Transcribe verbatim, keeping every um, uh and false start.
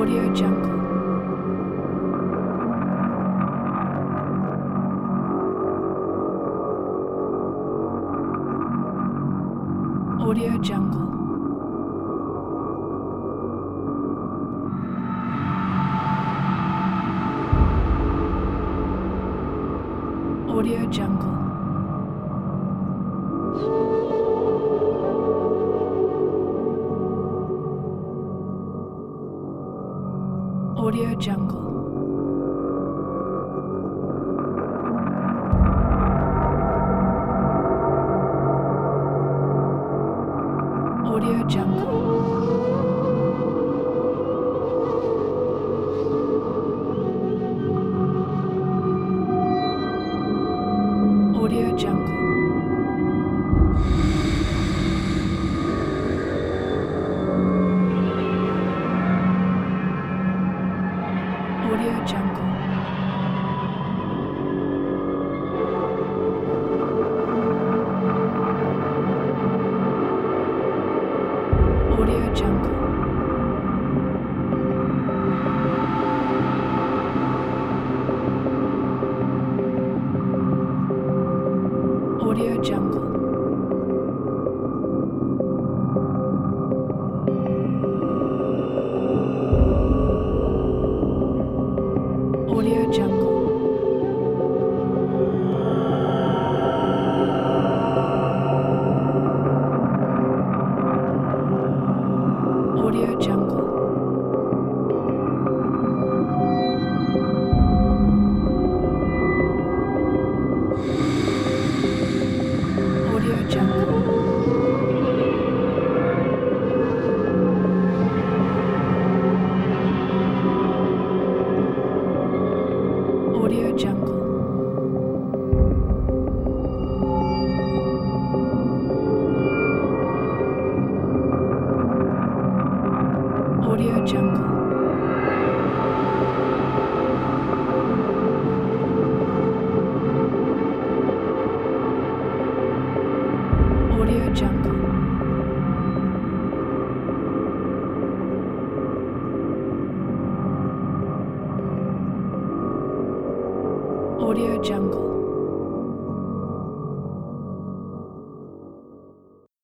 Audio Jungle. Audio Jungle. Audio Jungle. Audio Jungle. Audio Jungle. Audio Jungle. Audio Jungle. Audio Jungle. Audio Jungle. Audio Jungle. Audio Jungle. Audio Jungle. Audio Jungle. Audio Jungle. Audio Jungle. Audio Jungle.